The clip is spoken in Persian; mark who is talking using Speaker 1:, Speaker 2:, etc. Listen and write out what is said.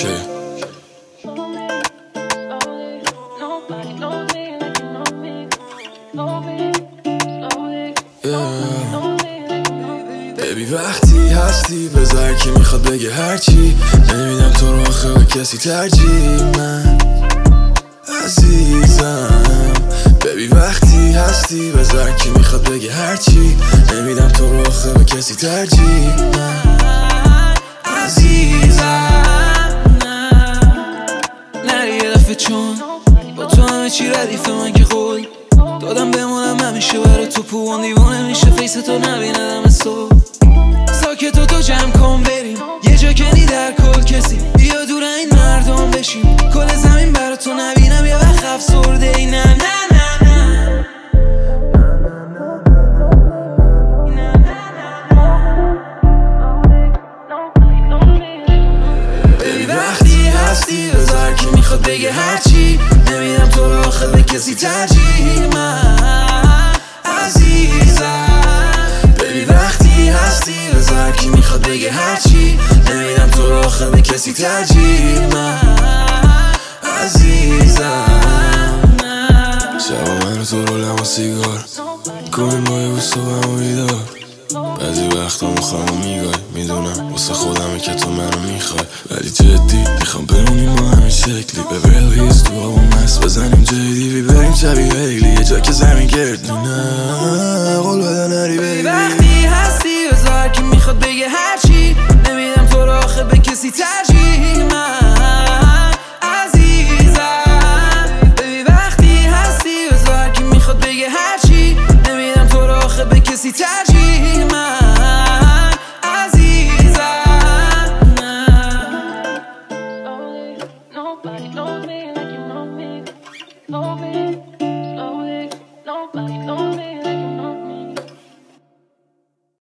Speaker 1: اوکی. ببی وقتی هستی بذار که میخواد بگه هرچی، نمیدم تو رو آخه به کسی ترجیح. من عزیزم ببی وقتی هستی بذار که میخواد بگه هرچی، نمیدم تو رو آخه به کسی ترجیح. من عزیزم
Speaker 2: نری یه دفعه چون با تو همه چی ردیف من که قول دادم بمونم همیشه برای تو پوان دیوانه میشه فیس تو نبیندم صبح ساکت تو جمع کن بریم یه جا کنی در کل کسی بیا دور این مردم بشیم کل زمین برای تو نبینم یه وقت افسرده ای نه نه نه نه
Speaker 1: ببی وقتی هستی بذار که میخواد بگه هرچی، نمیدم تو رو آخه به کسی ترجیح. من عزیزم ببی وقتی هستی بذار که میخواد بگه هرچی، نمیدم تو رو آخه به کسی ترجیح. من عزیزم شبا من تو رو لما سیگار کنیم با یه بوست و همو بیدار، بعضی وقتا مخوام میگای میدونم واسه خودمه که تو منو میخوای، ولی جدی میخوام بمونیم ما همین شکلی به ویلهیز تو آبا مست بزنیم جای دیوی بریم شبیه هیلی یه جا که زمین گرد نه قول بدن